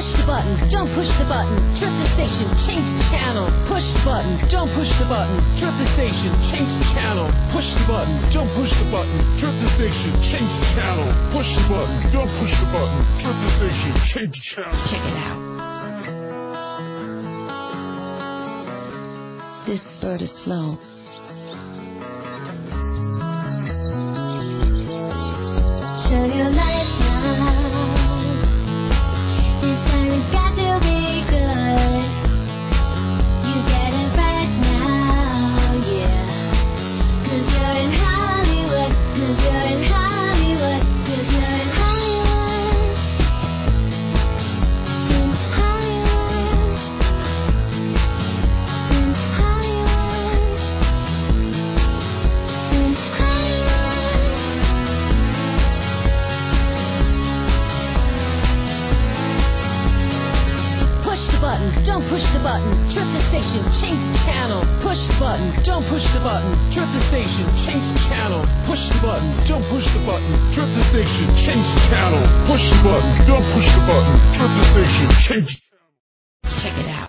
Push the button, don't push the button. Trip the station, change the channel. Push the button, don't push the button. Trip the station, change the channel. Push the button, don't push the button. Trip the station, change the channel. Push the button, don't push the button. Trip the station, change the channel. Check it out. This bird is flow. Shine your light now. This time it's got to be good. You get it right now, yeah. 'Cause you're in Hollywood. 'Cause you're in Hollywood. 'Cause you're in Hollywood. In Hollywood. In Hollywood. In Hollywood. Push the button, don't push the button. Trip the station, change the channel. Push the button, don't push the button. Trip the station, change the channel. Push the button, don't push the button. Trip the station, change the channel. Push the button, don't push the button. Trip the station, change the channel. Check it out.